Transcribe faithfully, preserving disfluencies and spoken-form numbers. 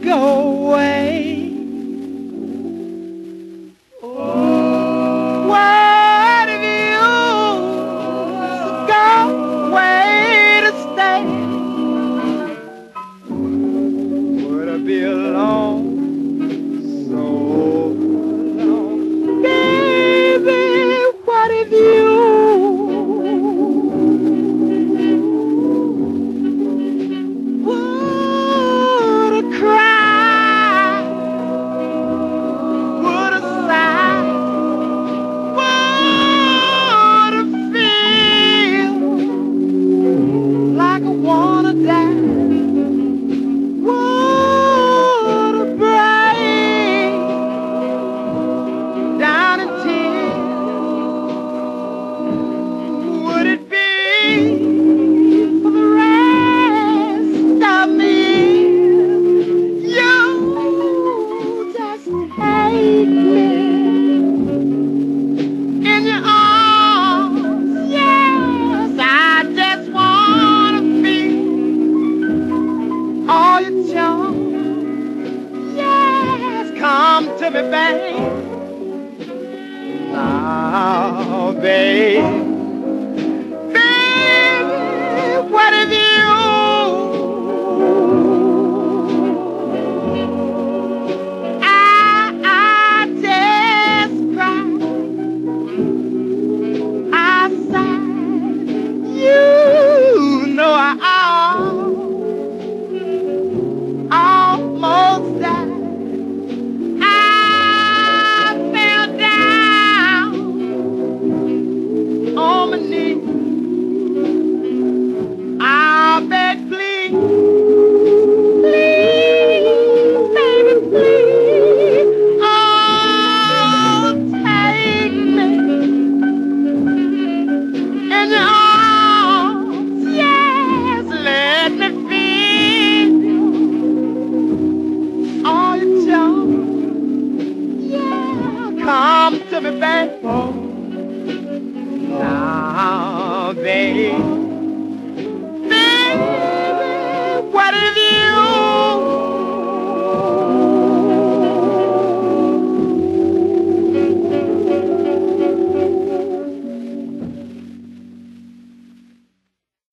go away. What if you go away to stay? Would I be alone, so alone? Baby, what if you would cry, would sigh, would feel like I wanna die, would break down in tears? Would it be for the rest of me? You just take me in your arms. Yes, I just wanna feel all your charm. Yes, come to me, babe. Now, babe.